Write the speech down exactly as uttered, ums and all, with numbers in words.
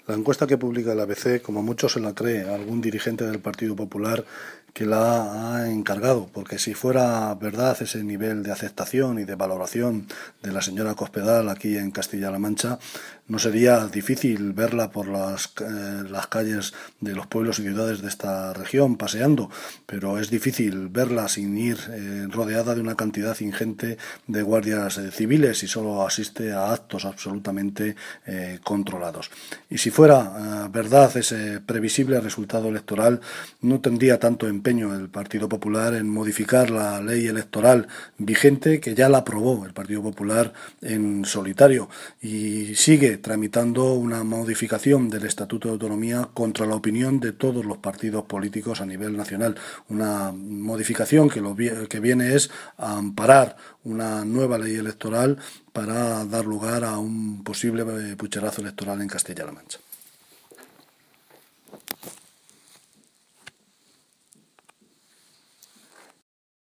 La encuesta que publica el A B C, como mucho se la cree algún dirigente del Partido Popular que la ha encargado, porque si fuera verdad ese nivel de aceptación y de valoración de la señora Cospedal aquí en Castilla-La Mancha, no sería difícil verla por las, eh, las calles de los pueblos y ciudades de esta región paseando, pero es difícil verla sin ir eh, rodeada de una cantidad ingente de guardias eh, civiles y solo asiste a actos absolutamente eh, controlados. Y si fuera eh, verdad ese previsible resultado electoral, no tendría tanto empeño el Partido Popular en modificar la ley electoral vigente, que ya la aprobó el Partido Popular en solitario, y sigue tramitando una modificación del Estatuto de Autonomía contra la opinión de todos los partidos políticos a nivel nacional. Una modificación que lo que viene es a amparar una nueva ley electoral para dar lugar a un posible pucherazo electoral en Castilla-La Mancha.